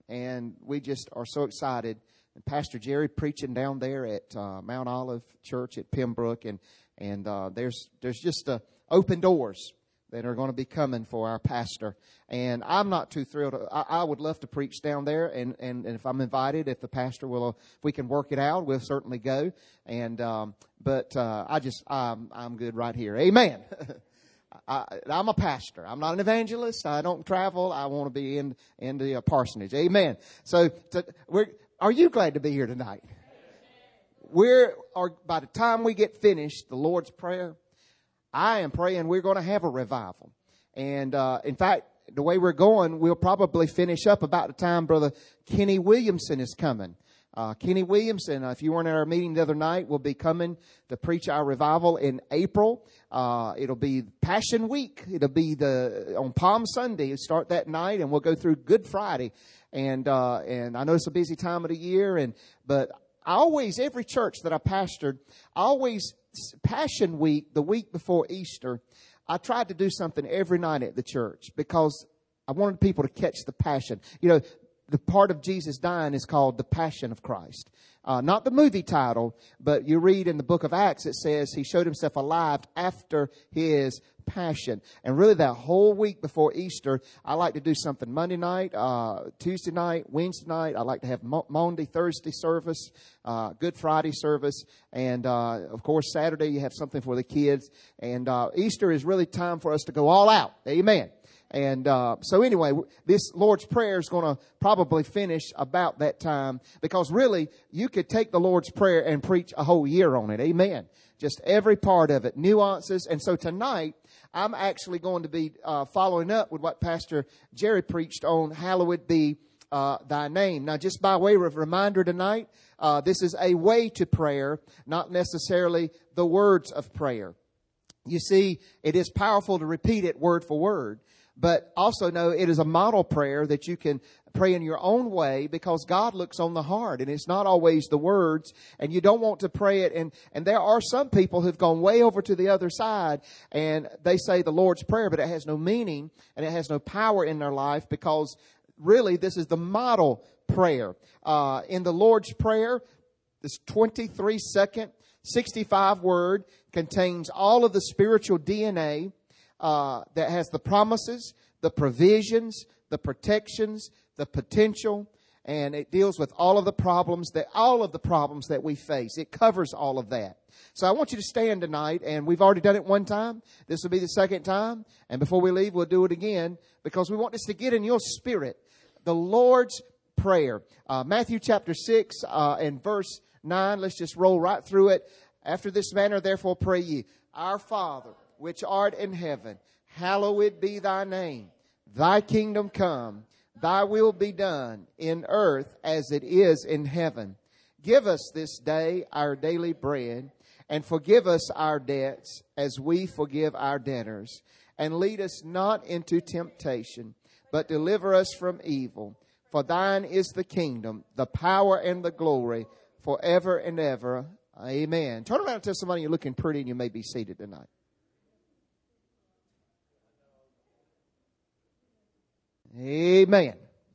and we just are so excited. And Pastor Jerry preaching down there at Mount Olive Church at Pembroke, and there's just open doors that are going to be coming for our pastor. And I'm not too thrilled. I would love to preach down there, and if I'm invited, if the pastor will, if we can work it out, we'll certainly go. And but I'm good right here. Amen. I'm a pastor. I'm not an evangelist. I don't travel. I want to be in the parsonage. Amen. So are you glad to be here tonight? By the time we get finished the Lord's Prayer, I am praying we're going to have a revival. And in fact, the way we're going, we'll probably finish up about the time Brother Kenny Williamson is coming. Kenny Williamson, if you weren't at our meeting the other night, will be coming to preach our revival in April. It'll be Passion Week. It'll be on Palm Sunday. It'll start that night, and we'll go through Good Friday. And I know it's a busy time of the year, but every church that I pastored, Passion Week, the week before Easter, I tried to do something every night at the church because I wanted people to catch the passion. You know, the part of Jesus dying is called the Passion of Christ. Not the movie title, but you read in the book of Acts, it says he showed himself alive after his passion. And really that whole week before Easter, I like to do something Monday night, Tuesday night, Wednesday night. I like to have Monday, Thursday service, Good Friday service. And, of course, Saturday you have something for the kids. And Easter is really time for us to go all out. Amen. And so anyway, this Lord's Prayer is going to probably finish about that time, because really you could take the Lord's Prayer and preach a whole year on it. Amen. Just every part of it, nuances. And so tonight I'm actually going to be following up with what Pastor Jerry preached on, Hallowed Be Thy Name. Now, just by way of reminder tonight, this is a way to prayer, not necessarily the words of prayer. You see, it is powerful to repeat it word for word. But also know it is a model prayer that you can pray in your own way, because God looks on the heart, and it's not always the words, and you don't want to pray it. And there are some people who've gone way over to the other side, and they say the Lord's Prayer, but it has no meaning and it has no power in their life, because really this is the model prayer. In the Lord's Prayer, this 23-second, 65-word contains all of the spiritual DNA that has the promises, the provisions, the protections, the potential, and it deals with all of the problems that we face. It covers all of that. So I want you to stand tonight, and we've already done it one time. This will be the second time, and before we leave, we'll do it again, because we want this to get in your spirit. The Lord's Prayer, Matthew chapter 6 and verse 9. Let's just roll right through it. After this manner, therefore, pray ye, Our Father, which art in heaven, hallowed be thy name. Thy kingdom come, thy will be done in earth as it is in heaven. Give us this day our daily bread, and forgive us our debts as we forgive our debtors. And lead us not into temptation, but deliver us from evil. For thine is the kingdom, the power, and the glory, forever and ever. Amen. Turn around and tell somebody you're looking pretty, and you may be seated tonight. Amen.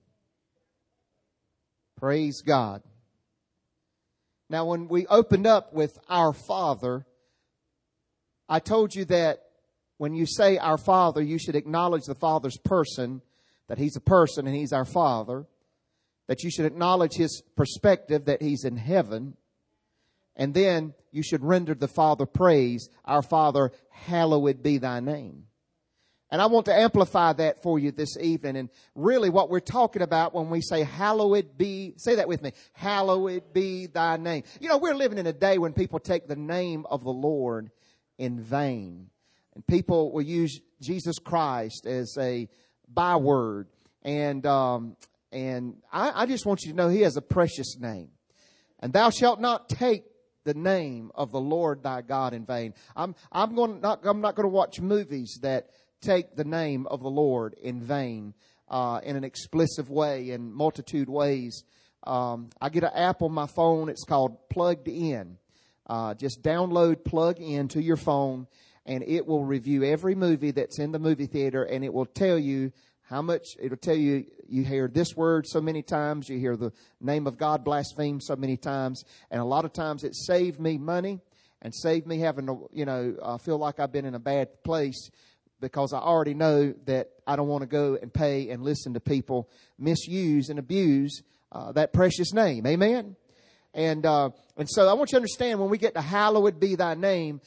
Praise God. Now, when we opened up with Our Father, I told you that when you say Our Father, you should acknowledge the Father's person, that He's a person and He's our Father, that you should acknowledge His perspective, that He's in heaven, and then you should render the Father praise. Our Father, hallowed be thy name. And I want to amplify that for you this evening. And really what we're talking about when we say hallowed be, say that with me, hallowed be thy name. You know, we're living in a day when people take the name of the Lord in vain. And people will use Jesus Christ as a byword. And I just want you to know He has a precious name. And thou shalt not take the name of the Lord thy God in vain. I'm not going to watch movies that take the name of the Lord in vain, in an explicit way, in multitude ways. I get an app on my phone. It's called Plugged In. Just download Plug In to your phone, and it will review every movie that's in the movie theater, and it will tell you How much, it'll tell you, you hear this word so many times, you hear the name of God blasphemed so many times, and a lot of times it saved me money and saved me having to, feel like I've been in a bad place, because I already know that I don't want to go and pay and listen to people misuse and abuse that precious name. Amen? And so I want you to understand, when we get to hallowed be thy name,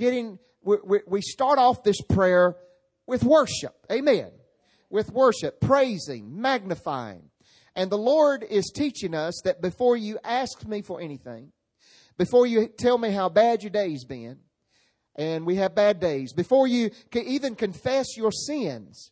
we start off this prayer with worship. Amen. With worship, praising, magnifying. And the Lord is teaching us that before you ask me for anything, before you tell me how bad your day's been, and we have bad days, before you can even confess your sins,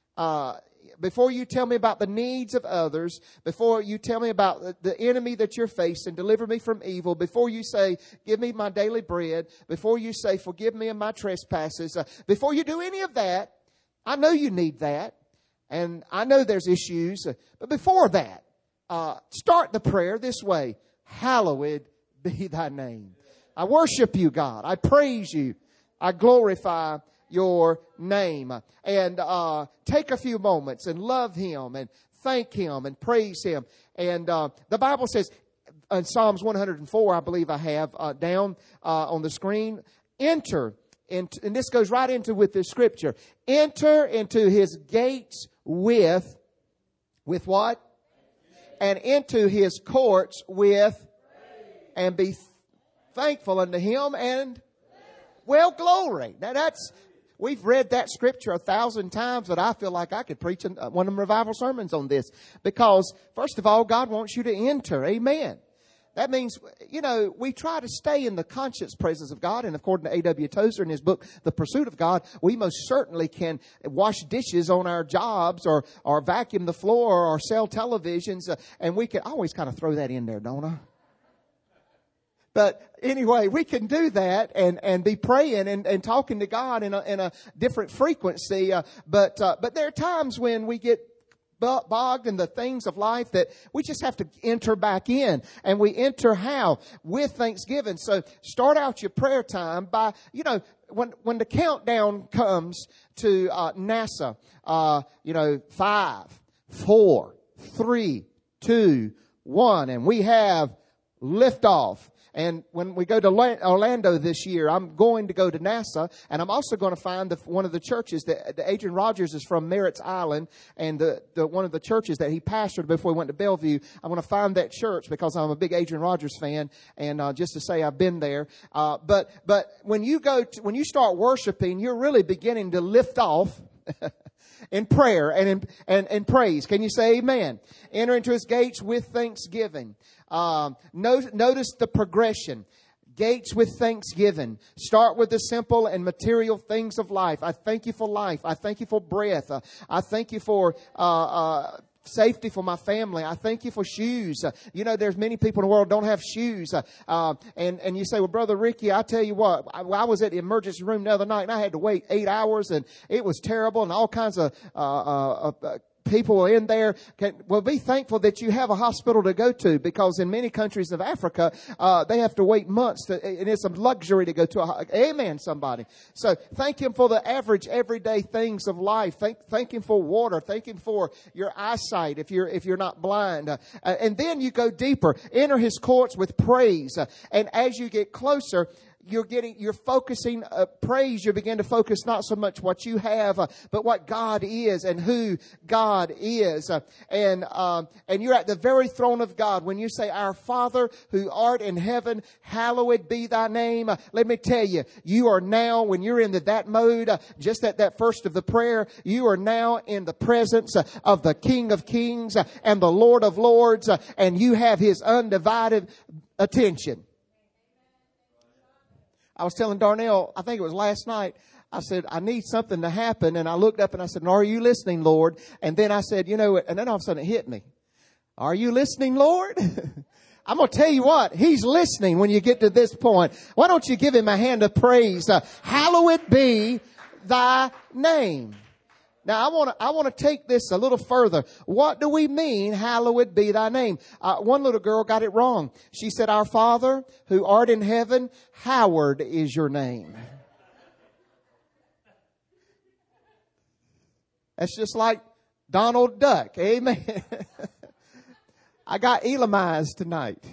before you tell me about the needs of others, before you tell me about the enemy that you're facing, deliver me from evil, before you say, give me my daily bread, before you say, forgive me of my trespasses, before you do any of that, I know you need that, and I know there's issues, but before that, start the prayer this way: hallowed be thy name. I worship you, God. I praise you. I glorify your name. And take a few moments and love him and thank him and praise him. And the Bible says in Psalms 104, I believe I have down on the screen, enter, and this goes right into with this scripture, enter into his gates with what? And into his courts with, and be thankful unto him and, well, glory. Now we've read that scripture 1,000 times, but I feel like I could preach one of them revival sermons on this. Because, first of all, God wants you to enter. Amen. That means, we try to stay in the conscious presence of God. And according to A.W. Tozer in his book, The Pursuit of God, we most certainly can wash dishes on our jobs or vacuum the floor or sell televisions. And we can always kind of throw that in there, don't I? But anyway, we can do that and be praying and talking to God in a different frequency. But there are times when we get bogged in the things of life that we just have to enter back in. And we enter how? With thanksgiving. So start out your prayer time by, when the countdown comes to NASA, 5, 4, 3, 2, 1, and we have liftoff. And when we go to Orlando this year, I'm going to go to NASA, and I'm also going to find one of the churches that Adrian Rogers is from, Merritt's Island, and one of the churches that he pastored before he went to Bellevue. I'm going to find that church because I'm a big Adrian Rogers fan, and just to say I've been there. But when you start worshiping, you're really beginning to lift off in prayer and in praise. Can you say amen? Enter into his gates with thanksgiving. Notice the progression. Gates with thanksgiving. Start with the simple and material things of life. I thank you for life. I thank you for breath. I thank you for safety for my family. I thank you for shoes. There's many people in the world don't have shoes. And you say, well, Brother Ricky, I tell you what, I was at the emergency room the other night and I had to wait 8 hours and it was terrible, and all kinds of people in there. Be thankful that you have a hospital to go to, because in many countries of Africa, they have to wait months and it's a luxury to go to amen, somebody. So thank him for the average everyday things of life. Thank him for water. Thank him for your eyesight if you're not blind. And then you go deeper. Enter his courts with praise. And as you get closer, you're focusing praise. You begin to focus not so much what you have, but what God is and who God is. And you're at the very throne of God. When you say, our Father who art in heaven, hallowed be thy name. Let me tell you, you are now, when you're in that mode, just at that first of the prayer, you are now in the presence of the King of Kings and the Lord of Lords, and you have his undivided attention. I was telling Darnell, I think it was last night, I said, I need something to happen. And I looked up and I said, are you listening, Lord? And then I said, and then all of a sudden it hit me. Are you listening, Lord? I'm going to tell you what, he's listening when you get to this point. Why don't you give him a hand of praise? Hallowed be thy name. Now, I want to take this a little further. What do we mean, hallowed be thy name? One little girl got it wrong. She said, our Father who art in heaven, hallowed is your name. That's just like Donald Duck. Amen. I got Elamized tonight.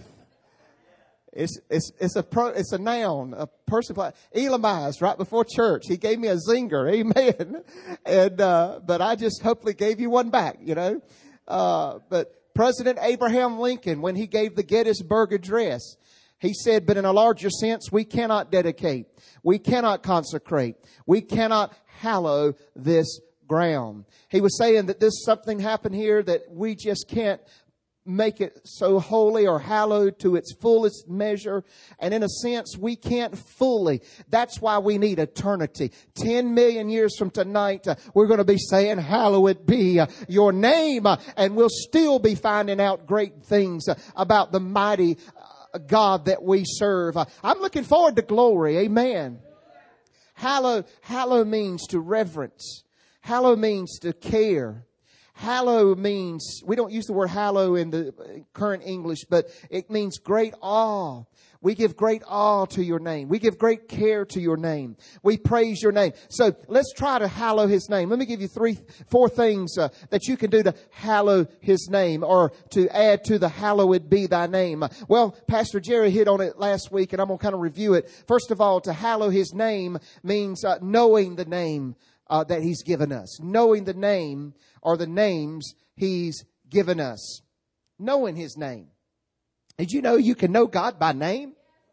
It's a noun, a person. Elamized right before church. He gave me a zinger. Amen. And, but I just hopefully gave you one back, you know. But President Abraham Lincoln, when he gave the Gettysburg Address, he said, but in a larger sense, we cannot dedicate. We cannot consecrate. We cannot hallow this ground. He was saying that this something happened here that we just can't make it so holy or hallowed to its fullest measure. And in a sense, we can't fully. That's why we need eternity. 10 million years from tonight, we're going to be saying, hallowed be your name. And we'll still be finding out great things about the mighty God that we serve. I'm looking forward to glory. Amen. Hallow means to reverence. Hallow means to care. Hallow means, we don't use the word hallow in the current English, but it means great awe. We give great awe to your name. We give great care to your name. We praise your name. So let's try to hallow his name. Let me give you 4 things that you can do to hallow his name, or to add to the hallowed be thy name. Well, Pastor Jerry hit on it last week, and I'm going to kind of review it. First of all, to hallow his name means knowing the name that he's given us. Knowing the name or the names he's given us. Knowing his name. Did you know you can know God by name?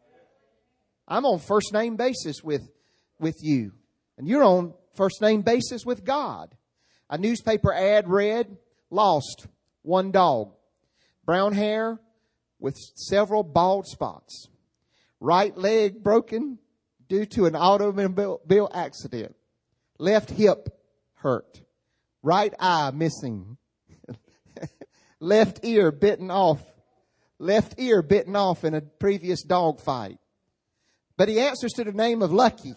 I'm on first name basis with you. And you're on first name basis with God. A newspaper ad read, lost, 1 dog. Brown hair with several bald spots. Right leg broken due to an automobile accident. Left hip hurt. Right eye missing. Left ear bitten off. Left ear bitten off in a previous dog fight. But he answers to the name of Lucky.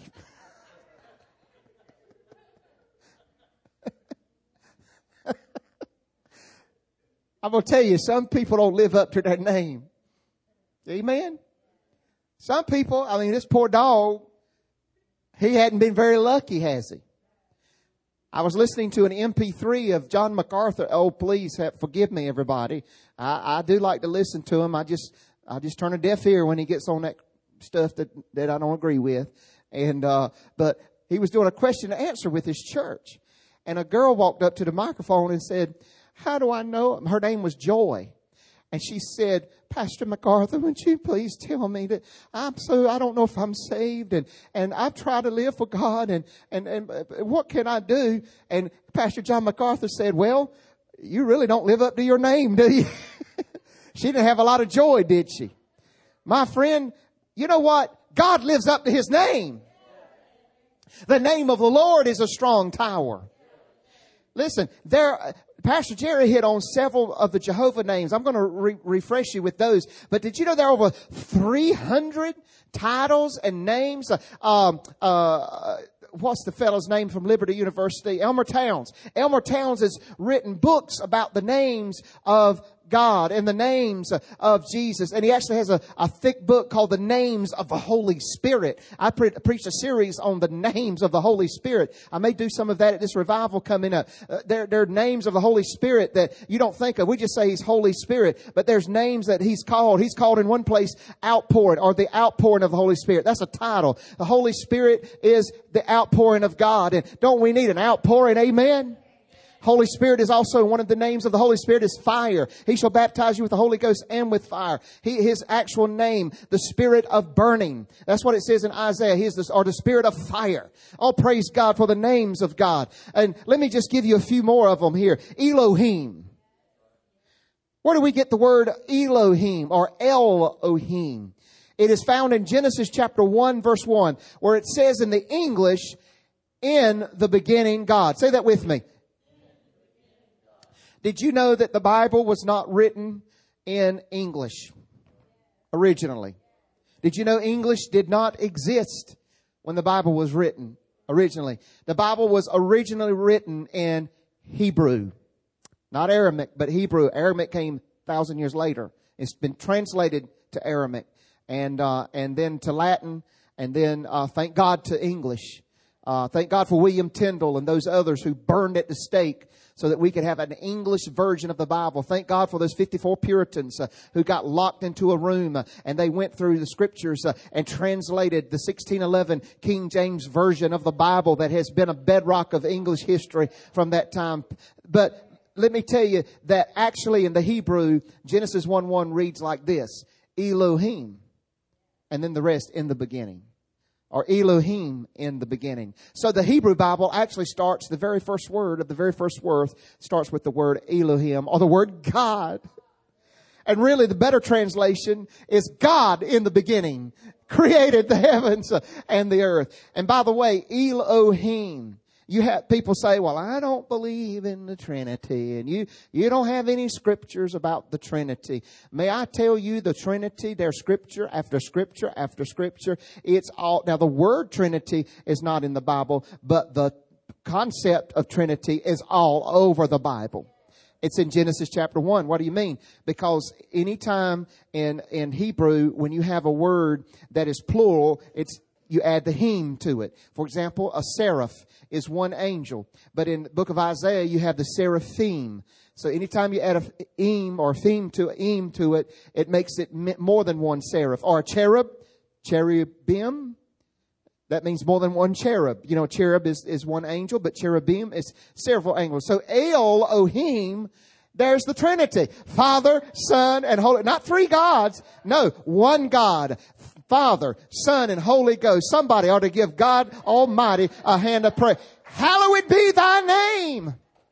I'm going to tell you, some people don't live up to their name. Amen? Some people, I mean, this poor dog, he hadn't been very lucky, has he? I was listening to an MP3 of John MacArthur. Oh, please forgive me, everybody. I do like to listen to him. I just turn a deaf ear when he gets on that stuff that I don't agree with. And but he was doing a question and answer with his church, and a girl walked up to the microphone and said, "How do I know?" Her name was Joy, and she said, "Pastor MacArthur, would you please tell me that I don't know if I'm saved, and I've tried to live for God, and what can I do?" And Pastor John MacArthur said, "Well, you really don't live up to your name, do you?" She didn't have a lot of joy, did she? My friend, you know what? God lives up to his name. The name of the Lord is a strong tower. Listen, Pastor Jerry hit on several of the Jehovah names. I'm going to refresh you with those. But did you know there are over 300 titles and names? What's the fellow's name from Liberty University? Elmer Towns. Elmer Towns has written books about the names of God and the names of Jesus. And he actually has a thick book called The Names of the Holy Spirit. I preached a series on the names of the Holy Spirit. I may do some of that at this revival coming up. There are names of the Holy Spirit that you don't think of. We just say he's Holy Spirit. But there's names that he's called. He's called in one place outpouring, or the outpouring of the Holy Spirit. That's a title. The Holy Spirit is the outpouring of God. And don't we need an outpouring? Amen? Holy Spirit is also one of the names of the Holy Spirit is fire. He shall baptize you with the Holy Ghost and with fire. His actual name, the Spirit of burning. That's what it says in Isaiah. He is the Spirit of fire. Oh, praise God for the names of God. And let me just give you a few more of them here. Elohim. Where do we get the word Elohim or Elohim? It is found in Genesis chapter 1 verse 1, where it says in the English, in the beginning God. Say that with me. Did you know that the Bible was not written in English originally? Did you know English did not exist when the Bible was written originally? The Bible was originally written in Hebrew. Not Aramaic, but Hebrew. Aramaic came 1,000 years later. It's been translated to Aramaic and then to Latin, and then thank God to English. Thank God for William Tyndale and those others who burned at the stake so that we could have an English version of the Bible. Thank God for those 54 Puritans who got locked into a room and they went through the Scriptures and translated the 1611 King James Version of the Bible that has been a bedrock of English history from that time. But let me tell you that actually in the Hebrew, Genesis 1:1 reads like this: Elohim, and then the rest, in the beginning. Or Elohim, in the beginning. So the Hebrew Bible actually starts, the very first word of the very first word starts with the word Elohim, or the word God. And really the better translation is God in the beginning created the heavens and the earth. And by the way, Elohim, you have people say, well, I don't believe in the Trinity, and you don't have any scriptures about the Trinity. May I tell you, the Trinity, there's scripture after scripture after scripture. It's all, now the word Trinity is not in the Bible, but the concept of Trinity is all over the Bible. It's in Genesis chapter 1. What do you mean? Because anytime in Hebrew, when you have a word that is plural, you add the him to it. For example, a seraph is one angel. But in the book of Isaiah, you have the seraphim. So anytime you add a im or theme to it, it makes it more than one seraph. Or a cherubim, that means more than one cherub. You know, cherub is one angel, but cherubim is several angels. So Elohim, there's the Trinity. Father, Son, and Holy. Not three gods. No, one God. Father, Son, and Holy Ghost. Somebody ought to give God Almighty a hand of praise. Hallowed be thy name.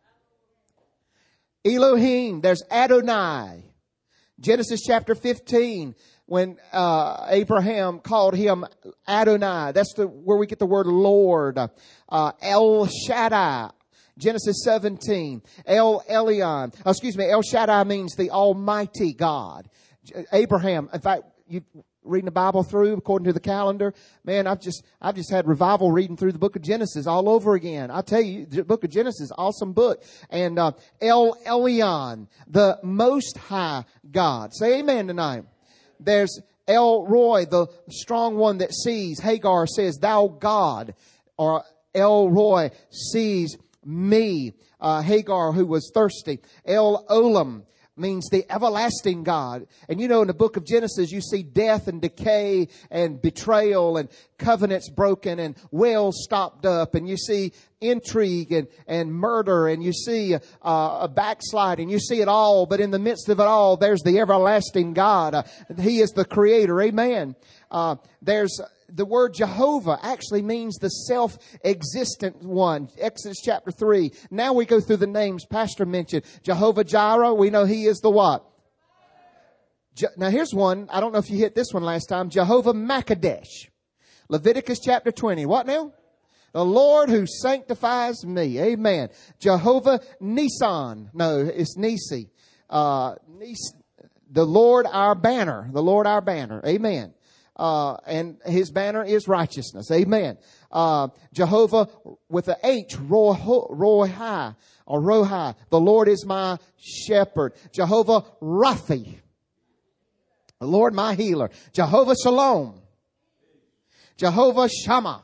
Elohim, there's Adonai. Genesis chapter 15, when Abraham called him Adonai. That's where we get the word Lord. El Shaddai. Genesis 17. El Shaddai means the Almighty God. Abraham, in fact, you reading the Bible through according to the calendar, man, I've just had revival reading through the book of Genesis all over again. I tell you, the book of Genesis, awesome book. And El Elyon, the Most High God. Say amen tonight. There's El Roy, the strong one that sees. Hagar says, "Thou God," or El Roy sees me. Hagar, who was thirsty. El Olam means the everlasting God. And you know, in the book of Genesis, you see death and decay and betrayal and covenants broken and wells stopped up. And you see intrigue and murder, and you see a backsliding. You see it all. But in the midst of it all, there's the everlasting God. He is the creator. Amen. There's the word Jehovah actually means the self-existent one. Exodus chapter 3. Now we go through the names Pastor mentioned. Jehovah Jireh, we know he is the what? Now here's one. I don't know if you hit this one last time. Jehovah Makadesh. Leviticus chapter 20. What now? The Lord who sanctifies me. Amen. Jehovah Nissan. No, it's Nisi. The Lord our banner. The Lord our banner. Amen. And his banner is righteousness. Amen. Jehovah with a H, Rohi, or Rohi. The Lord is my shepherd. Jehovah Raphi. The Lord my healer. Jehovah Shalom. Jehovah Shammah.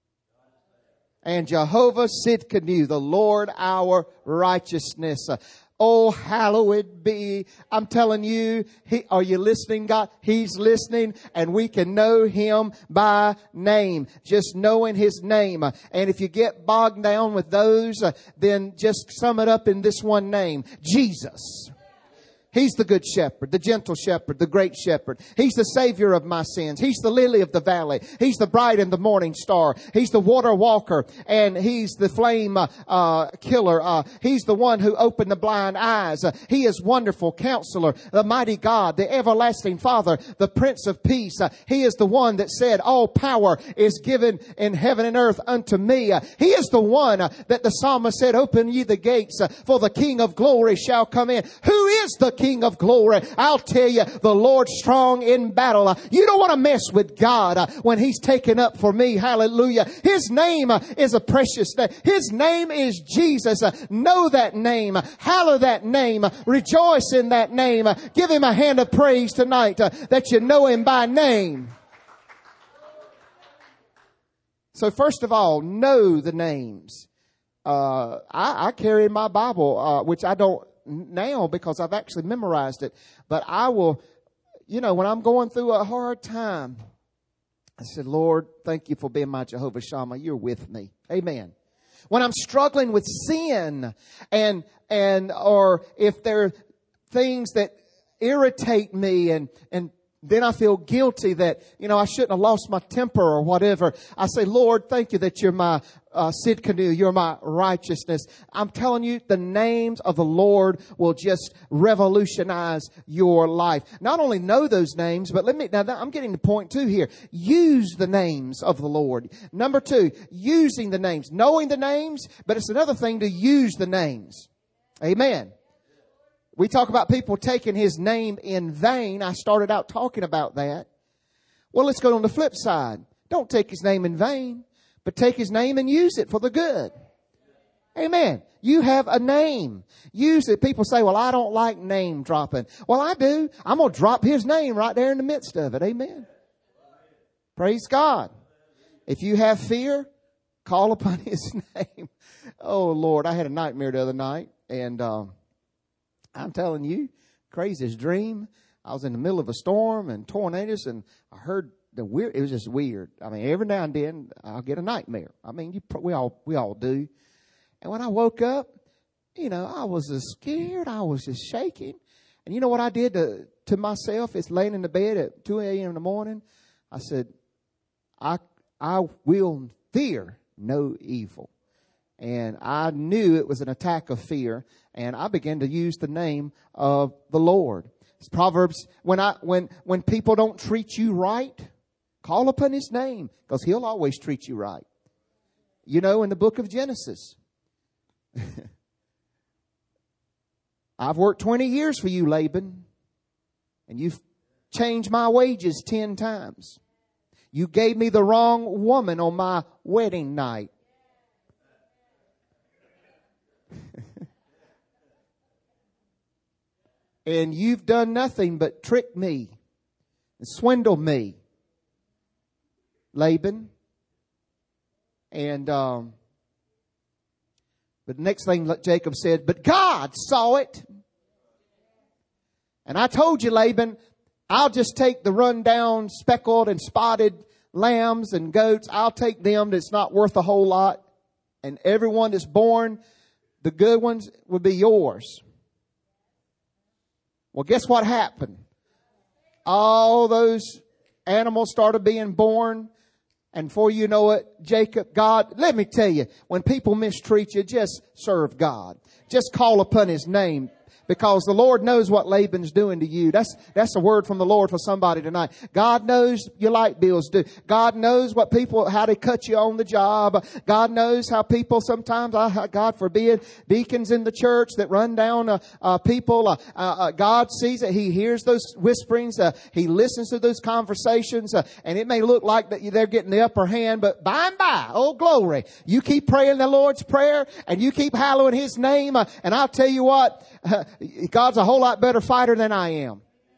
And Jehovah Sidkenu, the Lord our righteousness. Oh, hallowed be. I'm telling you, are you listening, God? He's listening, and we can know him by name. Just knowing his name. And if you get bogged down with those, then just sum it up in this one name. Jesus. He's the good shepherd, the gentle shepherd, the great shepherd. He's the savior of my sins. He's the lily of the valley. He's the bright and the morning star. He's the water walker, and he's the flame killer. He's the one who opened the blind eyes. He is wonderful counselor, the mighty God, the everlasting Father, the Prince of Peace. He is the one that said, all power is given in heaven and earth unto me. He is the one that the psalmist said, open ye the gates, for the King of glory shall come in. Who is the King of glory? I'll tell you, the Lord strong in battle. You don't want to mess with God when he's taken up for me. Hallelujah. His name is a precious name. His name is Jesus. Know that name. Hallow that name. Rejoice in that name. Give him a hand of praise tonight that you know him by name. So first of all, know the names. I carry in my Bible, which I don't now because I've actually memorized it. But I will, when I'm going through a hard time, I said, Lord, thank you for being my Jehovah Shammah. You're with me. Amen. When I'm struggling with sin or if there are things that irritate me and then I feel guilty that, I shouldn't have lost my temper or whatever. I say, Lord, thank you that you're my Sidkenu, you're my righteousness. I'm telling you, the names of the Lord will just revolutionize your life. Not only know those names, but I'm getting to point 2 here. Use the names of the Lord. Number 2, using the names. Knowing the names, but it's another thing to use the names. Amen. We talk about people taking His name in vain. I started out talking about that. Well, let's go on the flip side. Don't take His name in vain, but take His name and use it for the good. Amen. You have a name. Use it. People say, well, I don't like name dropping. Well, I do. I'm going to drop His name right there in the midst of it. Amen. Praise God. If you have fear, call upon His name. Oh, Lord, I had a nightmare the other night, and I'm telling you, craziest dream. I was in the middle of a storm and tornadoes, and I heard it was just weird. I mean, every now and then I'll get a nightmare. I mean, we all do. And when I woke up, I was just scared. I was just shaking. And you know what I did to myself? It's laying in the bed at 2 a.m. in the morning. I said, I will fear no evil. And I knew it was an attack of fear. And I began to use the name of the Lord. It's Proverbs, when people don't treat you right, call upon His name, because He'll always treat you right. In the book of Genesis, I've worked 20 years for you, Laban, and you've changed my wages 10 times. You gave me the wrong woman on my wedding night. And you've done nothing but trick me and swindle me, Laban. And but the next thing Jacob said, but God saw it. And I told you, Laban, I'll just take the rundown speckled and spotted lambs and goats. I'll take them that's not worth a whole lot. And everyone that's born, the good ones, will be yours. Well, guess what happened? All those animals started being born. And before you know it, God, let me tell you, when people mistreat you, just serve God. Just call upon His name. Because the Lord knows what Laban's doing to you. That's a word from the Lord for somebody tonight. God knows your light bills due. God knows how they cut you on the job. God knows how people sometimes, God forbid, deacons in the church that run down people. God sees it. He hears those whisperings. He listens to those conversations. And it may look like that they're getting the upper hand, but by and by, oh glory, you keep praying the Lord's Prayer and you keep hallowing His name. And I'll tell you what, God's a whole lot better fighter than I am.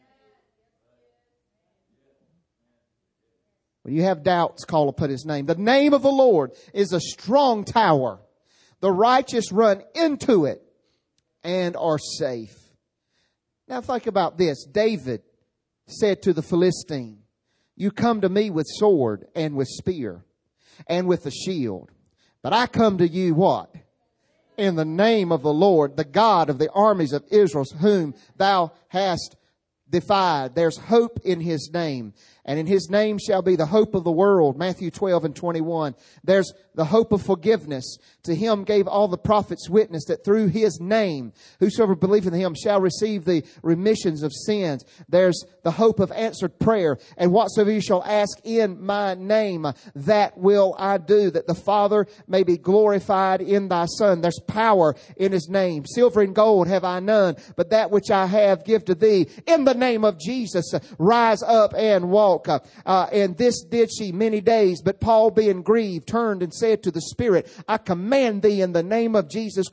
When you have doubts, call upon His name. The name of the Lord is a strong tower. The righteous run into it and are safe. Now think about this. David said to the Philistine, you come to me with sword and with spear and with a shield. But I come to you what? In the name of the Lord, the God of the armies of Israel, whom thou hast defied. There's hope in His name. And in His name shall be the hope of the world. Matthew 12:21. There's the hope of forgiveness. To Him gave all the prophets witness that through His name, whosoever believeth in Him shall receive the remissions of sins. There's the hope of answered prayer. And whatsoever you shall ask in my name, that will I do, that the Father may be glorified in thy Son. There's power in His name. Silver and gold have I none, but that which I have give to thee. In the name of Jesus, rise up and walk. And this did she many days. But Paul, being grieved, turned and said to the Spirit, I command thee in the name of Jesus Christ,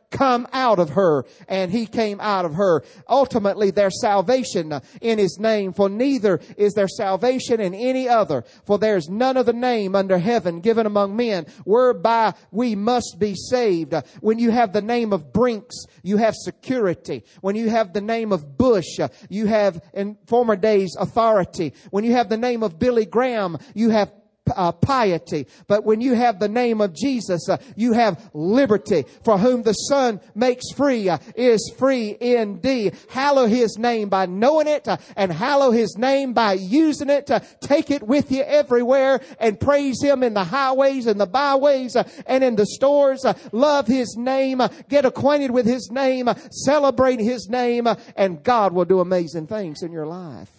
come out of her. And he came out of her. Ultimately, there's salvation in his name. For neither is there salvation in any other. For there's none other name under heaven given among men whereby we must be saved. When you have the name of Brinks, you have security. When you have the name of Bush, you have, in former days, authority. When you have the name of Billy Graham, you have piety. But when you have the name of Jesus, you have liberty. For whom the Son makes free is free indeed. Hallow his name by knowing it, and hallow his name by using it. Take it with you everywhere and praise him in the highways and the byways and in the stores. Love his name. Get acquainted with his name. Celebrate his name, and God will do amazing things in your life.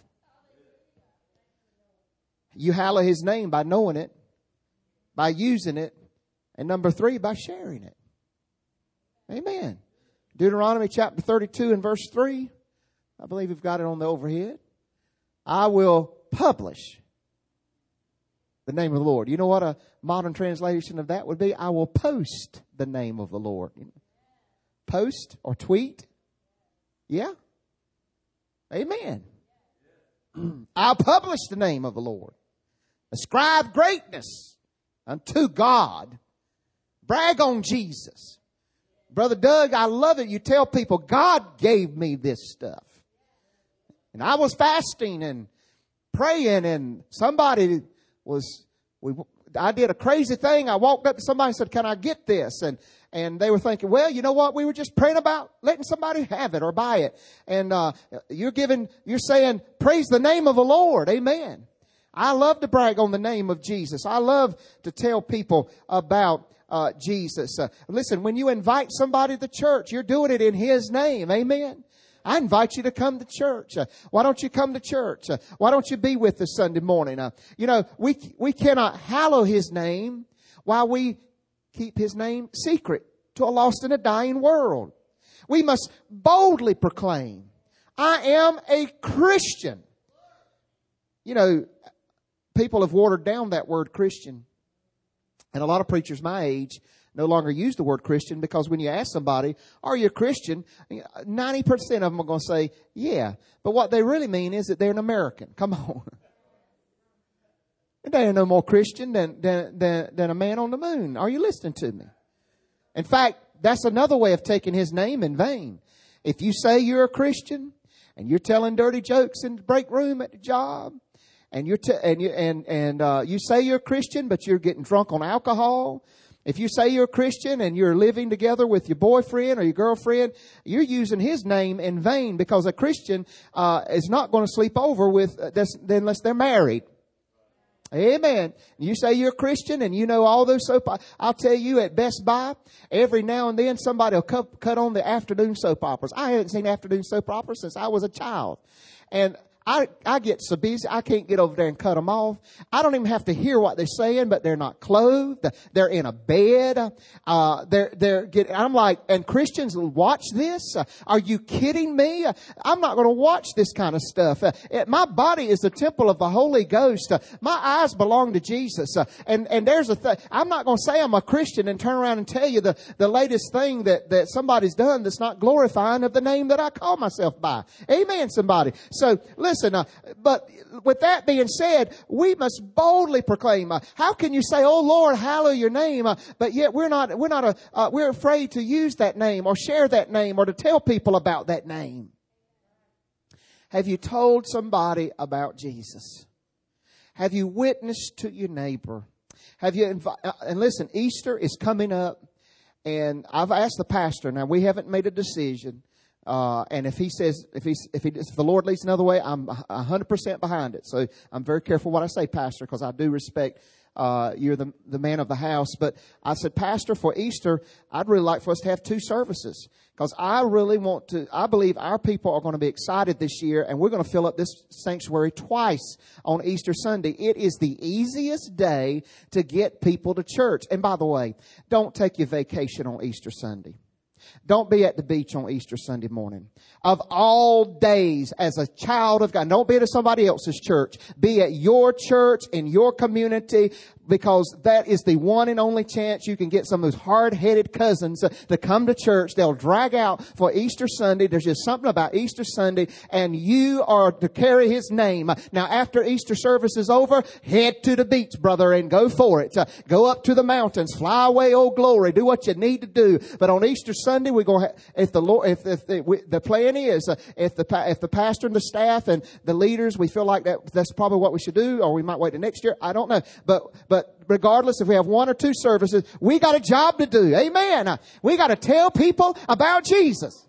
You hallow his name by knowing it, by using it, and number 3, by sharing it. Amen. Deuteronomy chapter 32 and verse 3. I believe we've got it on the overhead. I will publish the name of the Lord. You know what a modern translation of that would be? I will post the name of the Lord. Post or tweet. Yeah. Amen. I'll publish the name of the Lord. Ascribe greatness unto God. Brag on Jesus. Brother Doug, I love it. You tell people, God gave me this stuff. And I was fasting and praying, and somebody I did a crazy thing. I walked up to somebody and said, can I get this? And they were thinking, well, you know what? We were just praying about letting somebody have it or buy it. And you're saying, praise the name of the Lord. Amen. I love to brag on the name of Jesus. I love to tell people about Jesus. Listen, when you invite somebody to church, you're doing it in his name. Amen. I invite you to come to church. Why don't you come to church? Why don't you be with us Sunday morning? We cannot hallow his name while we keep his name secret to a lost and a dying world. We must boldly proclaim, I am a Christian. You know, people have watered down that word Christian. And a lot of preachers my age no longer use the word Christian, because when you ask somebody, are you a Christian? 90% of them are going to say, yeah. But what they really mean is that they're an American. Come on. They ain't no more Christian than a man on the moon. Are you listening to me? In fact, that's another way of taking his name in vain. If you say you're a Christian and you're telling dirty jokes in the break room at the job, and you say you're a Christian, but you're getting drunk on alcohol. If you say you're a Christian and you're living together with your boyfriend or your girlfriend, you're using his name in vain, because a Christian is not going to sleep over with unless they're married. Amen. You say you're a Christian and you know all those soap operas. I'll tell you, at Best Buy, every now and then somebody will cut on the afternoon soap operas. I haven't seen afternoon soap operas since I was a child. And I get so busy, I can't get over there and cut them off. I don't even have to hear what they're saying, but they're not clothed. They're in a bed. I'm like, and Christians watch this? Are you kidding me? I'm not going to watch this kind of stuff. My body is the temple of the Holy Ghost. My eyes belong to Jesus. And there's a thing. I'm not going to say I'm a Christian and turn around and tell you the latest thing that somebody's done that's not glorifying of the name that I call myself by. Amen, somebody. So, listen, but with that being said, we must boldly proclaim. How can you say, "Oh Lord, hallow your name," but yet we're afraid to use that name or share that name or to tell people about that name? Have you told somebody about Jesus? Have you witnessed to your neighbor? Have you and listen, Easter is coming up, and I've asked the pastor. Now, we haven't made a decision. And if the Lord leads another way, I'm 100% behind it. So I'm very careful what I say, Pastor, because I do respect, you're the man of the house. But I said, Pastor, for Easter, I'd really like for us to have 2 services, because I believe our people are going to be excited this year, and we're going to fill up this sanctuary twice on Easter Sunday. It is the easiest day to get people to church. And by the way, don't take your vacation on Easter Sunday. Don't be at the beach on Easter Sunday morning. Of all days, as a child of God, don't be at somebody else's church. Be at your church, in your community, because that is the one and only chance you can get some of those hard-headed cousins to come to church. They'll drag out for Easter Sunday. There's just something about Easter Sunday, and you are to carry His name. Now, after Easter service is over, head to the beach, brother, and go for it. Go up to the mountains, fly away, oh glory, do what you need to do. But on Easter Sunday, we're going to, if the plan is, if the pastor and the staff and the leaders, we feel like that's probably what we should do, or we might wait till next year. I don't know. But regardless, if we have one or two services, we got a job to do. Amen. We got to tell people about Jesus.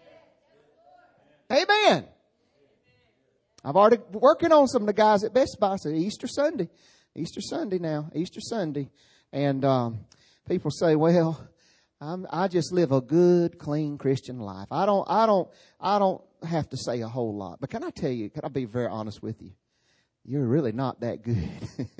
Amen. I've already working on some of the guys at Best Buy. So Easter Sunday now, Easter Sunday. And, people say, well, I just live a good, clean Christian life. I don't have to say a whole lot. But can I be very honest with you? You're really not that good.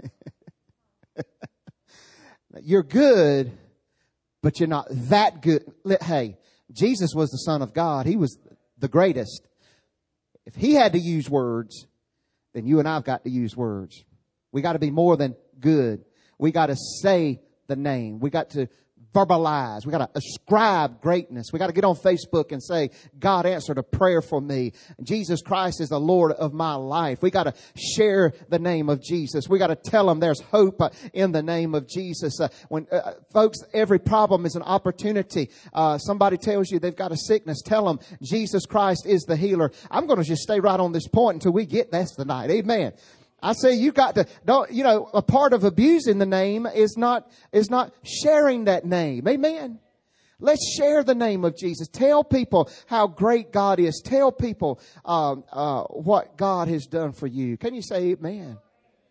You're good, but you're not that good. Hey, Jesus was the Son of God. He was the greatest. If He had to use words, then you and I've got to use words. We got to be more than good. We got to say the name. We got to verbalize. We got to ascribe greatness. We got to get on Facebook and say, God answered a prayer for me. Jesus Christ is the Lord of my life. We got to share the name of Jesus. We got to tell them there's hope in the name of Jesus. Folks, every problem is an opportunity. Somebody tells you they've got a sickness, tell them Jesus Christ is the healer. I'm going to just stay right on this point until we get this tonight. Amen. I say you got to, a part of abusing the name is not sharing that name. Amen. Let's share the name of Jesus. Tell people how great God is. Tell people, what God has done for you. Can you say amen?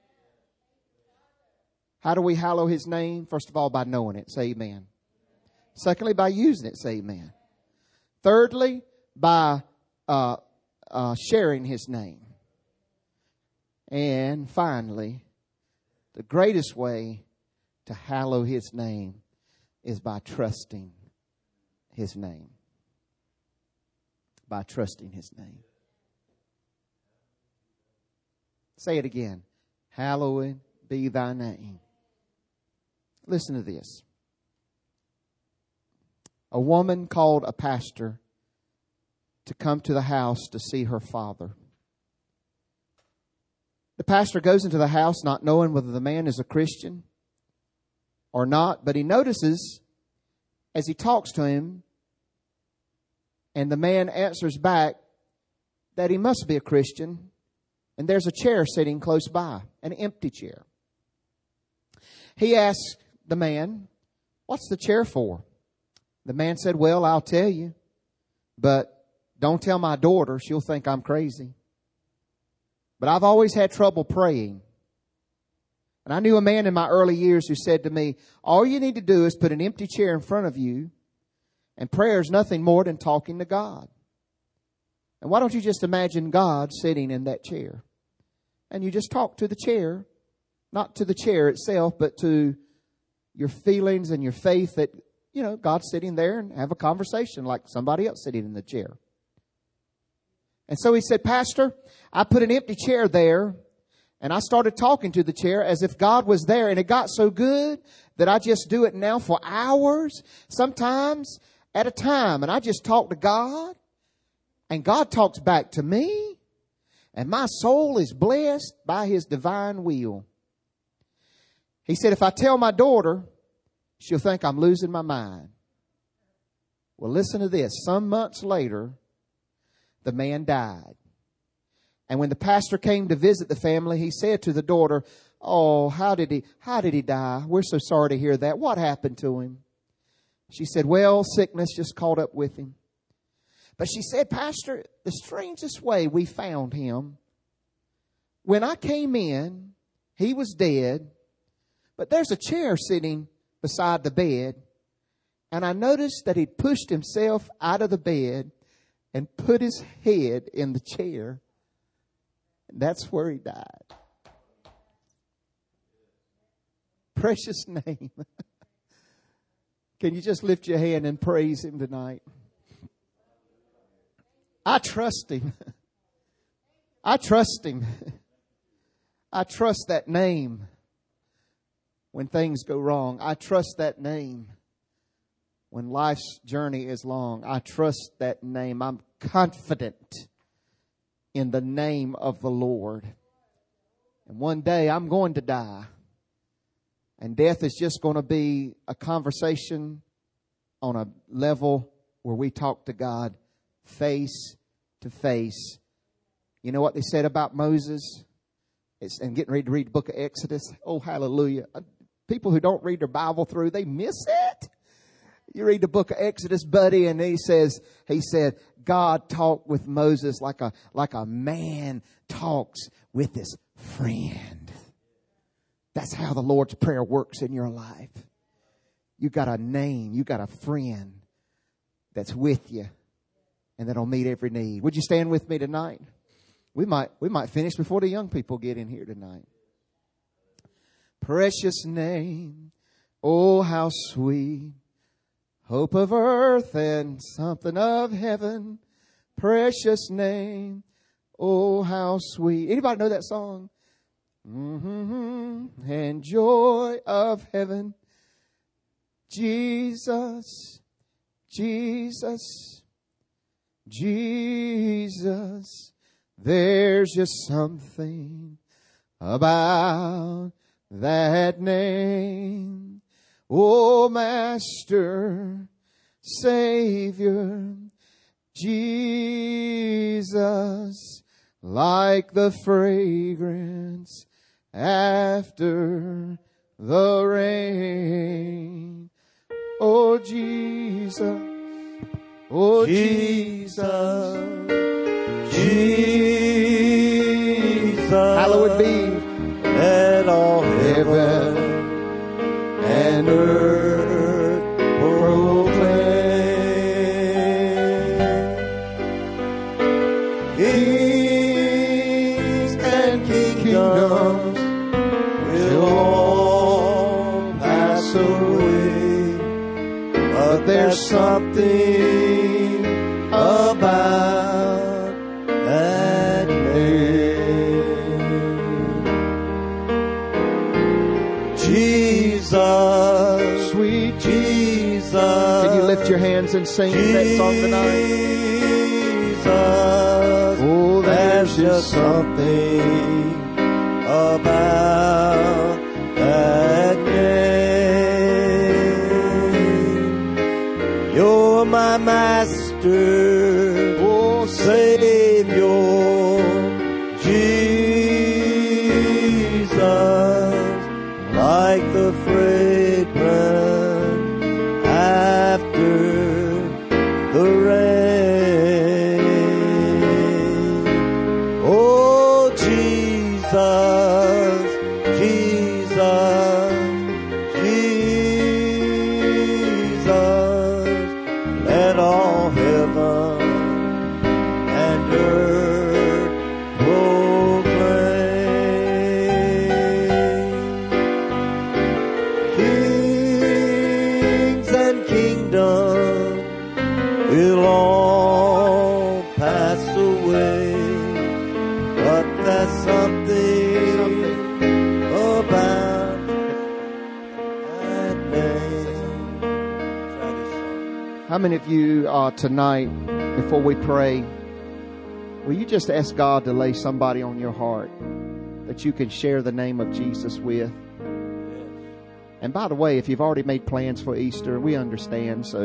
How do we hallow His name? First of all, by knowing it. Say amen. Secondly, by using it. Say amen. Thirdly, by, sharing His name. And finally, the greatest way to hallow His name is by trusting His name. By trusting His name. Say it again. Hallowed be Thy name. Listen to this. A woman called a pastor to come to the house to see her father. The pastor goes into the house not knowing whether the man is a Christian or not, but he notices as he talks to him and the man answers back that he must be a Christian, and there's a chair sitting close by, an empty chair. He asks the man, "What's the chair for?" The man said, "Well, I'll tell you, but don't tell my daughter. She'll think I'm crazy. But I've always had trouble praying. And I knew a man in my early years who said to me, all you need to do is put an empty chair in front of you, and prayer is nothing more than talking to God. And why don't you just imagine God sitting in that chair? And you just talk to the chair, not to the chair itself, but to your feelings and your faith that, God's sitting there, and have a conversation like somebody else sitting in the chair." And so he said, "Pastor, I put an empty chair there, and I started talking to the chair as if God was there, and it got so good that I just do it now for hours, sometimes at a time, and I just talk to God, and God talks back to me, and my soul is blessed by His divine will." He said, "If I tell my daughter, she'll think I'm losing my mind." Well, listen to this. Some months later, the man died. And when the pastor came to visit the family, he said to the daughter, "Oh, how did he die? We're so sorry to hear that. What happened to him?" She said, "Well, sickness just caught up with him." But she said, "Pastor, the strangest way we found him, when I came in, he was dead, but there's a chair sitting beside the bed, and I noticed that he'd pushed himself out of the bed and put his head in the chair. And that's where he died." Precious name. Can you just lift your hand and praise Him tonight? I trust Him. I trust Him. I trust that name when things go wrong. I trust that name when life's journey is long. I trust that name. I'm confident in the name of the Lord. And one day I'm going to die. And death is just going to be a conversation on a level where we talk to God face to face. You know what they said about Moses? And getting ready to read the book of Exodus. Oh, hallelujah. People who don't read their Bible through, they miss it. You read the book of Exodus, buddy, and he said, God talked with Moses like a man talks with his friend. That's how the Lord's Prayer works in your life. You got a name. You got a friend that's with you and that'll meet every need. Would you stand with me tonight? We might finish before the young people get in here tonight. Precious name, oh how sweet, hope of earth and something of heaven. Precious name, oh how sweet. Anybody know that song? And joy of heaven. Jesus, Jesus, Jesus. There's just something about that name. Oh, Master, Savior, Jesus, like the fragrance after the rain. Oh, Jesus, oh, Jesus, Jesus, hallowed be, let all heaven and earth proclaim. Kings and kingdoms will all pass away, but there's something about that name. Jesus, sweet Jesus. Can you lift your hands and sing that song tonight? Jesus, oh, there's just something about that name. You're my master, oh Savior, Jesus, like the fragrance after the rain. Oh, Jesus, Jesus, Jesus, let all heaven and earth proclaim. Kings and kingdoms will all pass away, but there's something about that name. How many of you tonight, before we pray, will you just ask God to lay somebody on your heart that you can share the name of Jesus with? And by the way, if you've already made plans for Easter, we understand, so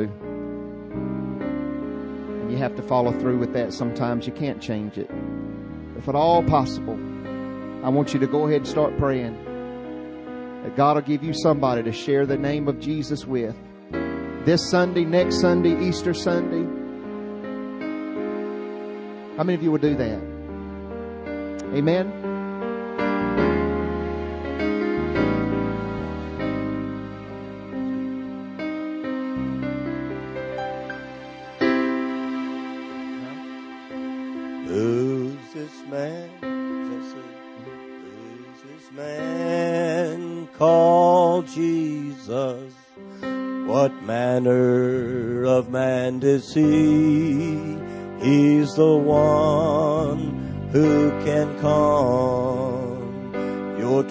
and you have to follow through with that. Sometimes you can't change it. If at all possible, I want you to go ahead and start praying that God will give you somebody to share the name of Jesus with. This Sunday, next Sunday, Easter Sunday. How many of you will do that? Amen. Who's this man? Who's this man called Jesus? What manner of man is he? He's the one who can calm your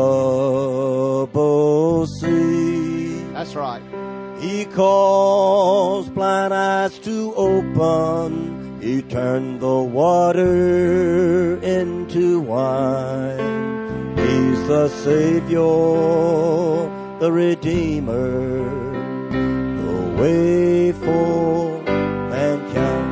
troubled sea. That's right. He caused blind eyes to open. He turned the water into wine. He's the Savior, the Redeemer, the way for mankind.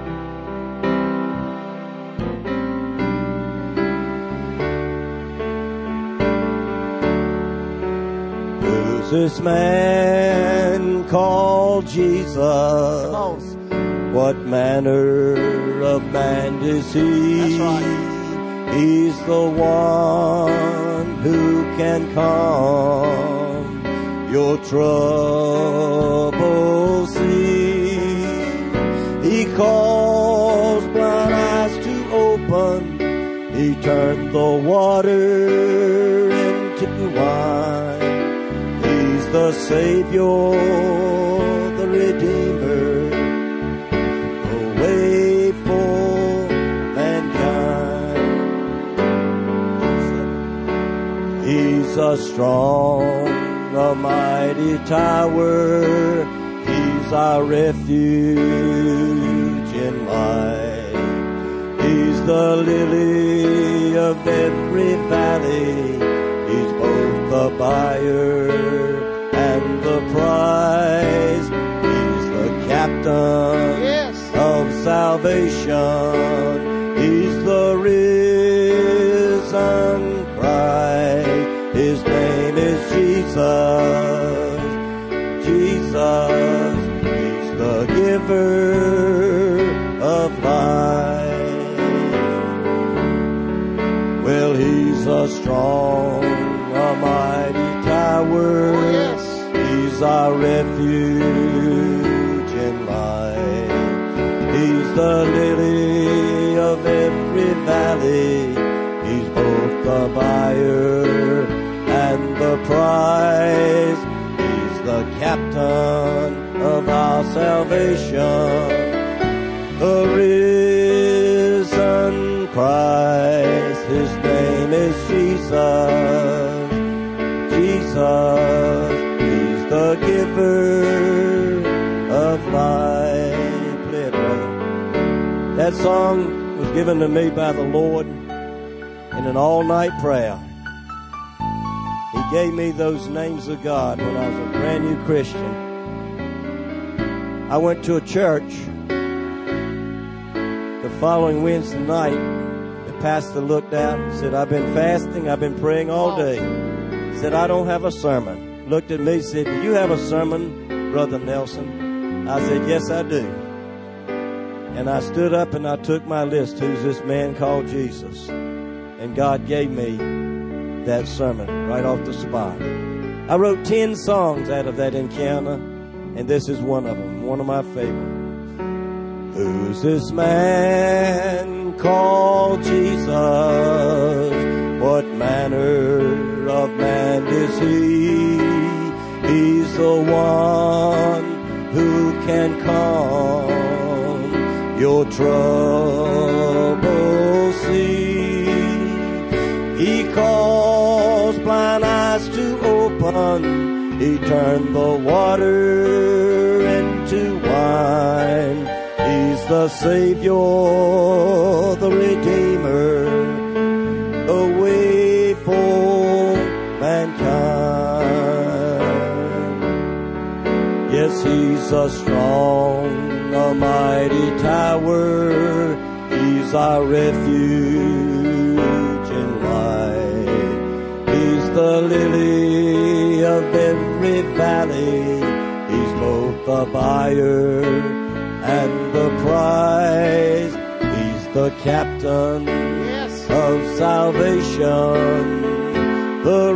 Who's this man called Jesus? Come on. What manner of man is he? That's right. He's the one who can calm your troubled sea. He caused blind eyes to open. He turned the water into wine. He's the Savior, the Redeemer, the way for mankind. He's a strong, a mighty tower. He's our refuge in light. He's the lily of every valley. He's both the buyer and the prize. He's the captain of salvation. He's the risen Christ. His name is Jesus. Jesus, He's the giver of life. Well, He's a strong, a mighty tower. He's our refuge in life. He's the lily of every valley. He's both the buyer and the prize. He's the captain of our salvation, the risen Christ. His name is Jesus. Jesus, He's the giver of life. Play it, brother. That song was given to me by the Lord in an all-night prayer. He gave me those names of God when I was a brand new Christian. I went to a church the following Wednesday night. The pastor looked out and said, I've been fasting, I've been praying all day. Said, I don't have a sermon. Looked at me, said, do you have a sermon, Brother Nelson? I said, yes, I do. And I stood up and I took my list, who's this man called Jesus? And God gave me that sermon right off the spot. I wrote 10 songs out of that encounter, and this is one of them, one of my favorites. Who's this man called Jesus? What manner of man is he? He's the one who can calm your troubled sea. He caused blind eyes to open. He turned the water into wine. He's the Savior, the Redeemer, the way for mankind. Yes, He's a strong, a mighty tower. He's our refuge in light. He's the lily of every valley. He's both the buyer and the prize. He's the captain of salvation, the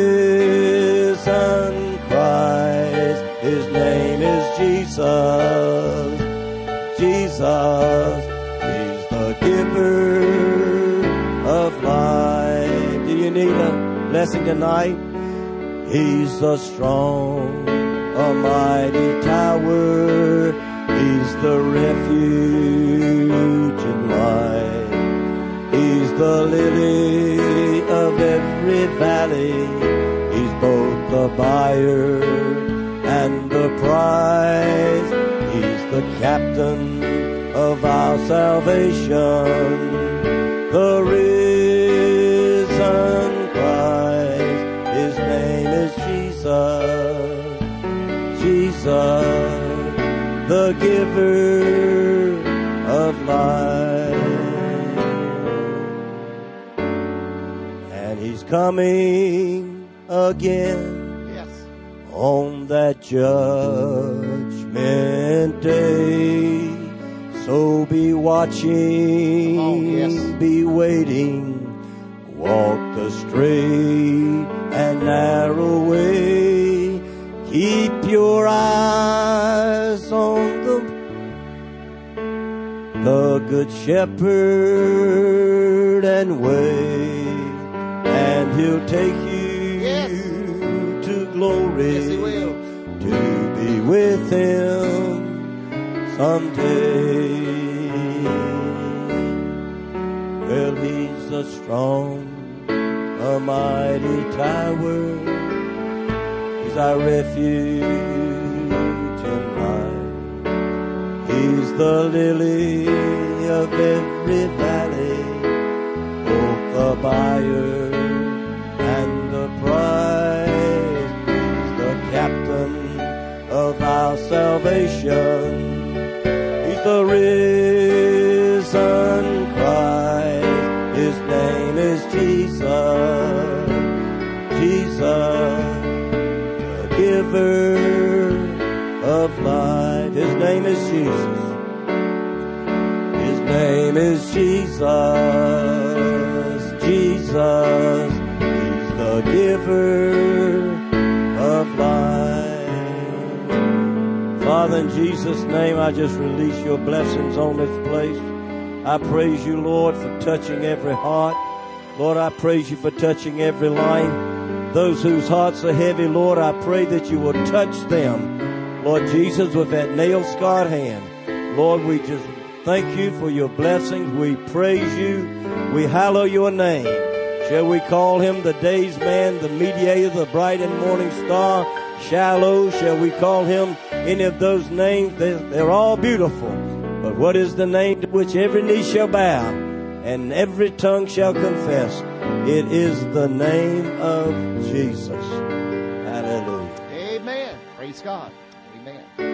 risen Christ. His name is Jesus. Jesus, He's the giver of life. Do you need a blessing tonight? He's a strong, a a mighty tower. He's the refuge in life. He's the lily of every valley. He's both the buyer and the prize. He's the captain of our salvation. The risen Christ, His name is Jesus. Jesus, the giver of life. And He's coming again, Yes. on that judgment day. So be watching, Oh, yes. be waiting, walk the straight and narrow way. Keep your eyes on the good shepherd and wait, and He'll take you Yes. to glory. Yes, He will. To be with Him someday. Well, He's a strong, a mighty tower. He's our refuge in life. He's the lily of every valley, both the buyer and the prize. He's the captain of our salvation. He's the risen Christ. His name is Jesus. Jesus, the giver of life. His name is Jesus. His name is Jesus. Jesus, He's the giver of life. Father, in Jesus' name, I just release your blessings on this place. I praise you, Lord, for touching every heart. Lord, I praise you for touching every life. Those whose hearts are heavy, Lord, I pray that you will touch them, Lord Jesus, with that nail-scarred hand. Lord, we just thank you for your blessings. We praise you. We hallow your name. Shall we call him the day's man, the mediator, the bright and morning star? Shallow, shall we call him any of those names? They're all beautiful. But what is the name to which every knee shall bow and every tongue shall confess? It is the name of Jesus. Hallelujah. Amen. Praise God. Amen.